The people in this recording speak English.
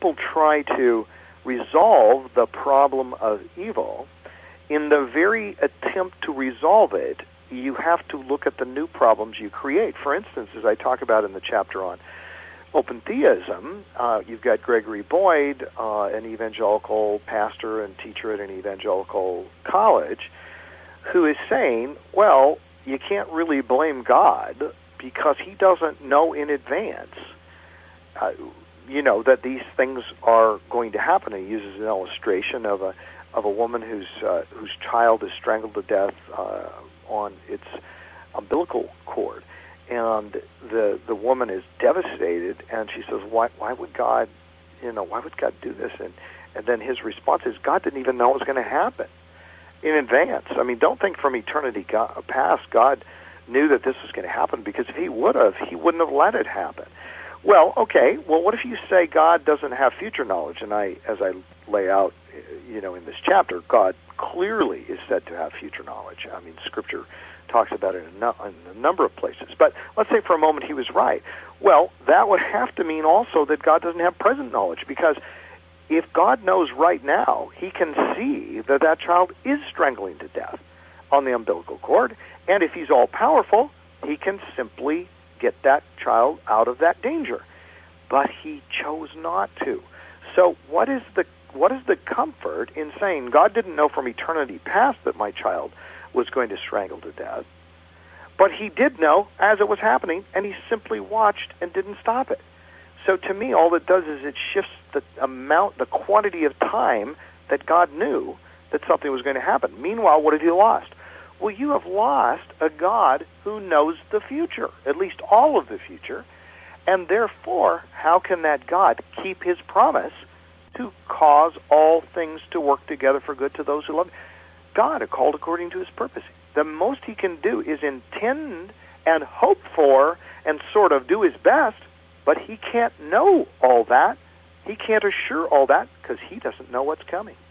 people try to resolve the problem of evil, in the very attempt to resolve it, you have to look at the new problems you create. For instance, as I talk about in the chapter on open theism, you've got Gregory Boyd, an evangelical pastor and teacher at an evangelical college, who is saying, well, you can't really blame God because he doesn't know in advance, that these things are going to happen. He uses an illustration of a woman whose child is strangled to death on its umbilical cord, and the woman is devastated, and she says, why would God do this? And then his response is, God didn't even know it was going to happen in advance. I mean, don't think from eternity past God knew that this was going to happen, because if he would have, he wouldn't have let it happen. Well, okay, what if you say God doesn't have future knowledge? And as I lay out, in this chapter, God clearly is said to have future knowledge. I mean, Scripture talks about it in a number of places. But let's say for a moment he was right. Well, that would have to mean also that God doesn't have present knowledge, because if God knows right now, he can see that child is strangling to death on the umbilical cord, and if he's all-powerful, he can simply get that child out of that danger. But he chose not to. So what is the comfort in saying God didn't know from eternity past that my child was going to strangle to death, but he did know as it was happening, and he simply watched and didn't stop it? So to me, all it does is it shifts the quantity of time that God knew that something was going to happen. Meanwhile, what have you lost? Well, you have lost a God who knows the future, at least all of the future, and therefore, how can that God keep his promise to cause all things to work together for good to those who love him? God are called according to his purpose. The most he can do is intend and hope for and sort of do his best, but he can't know all that. He can't assure all that because he doesn't know what's coming.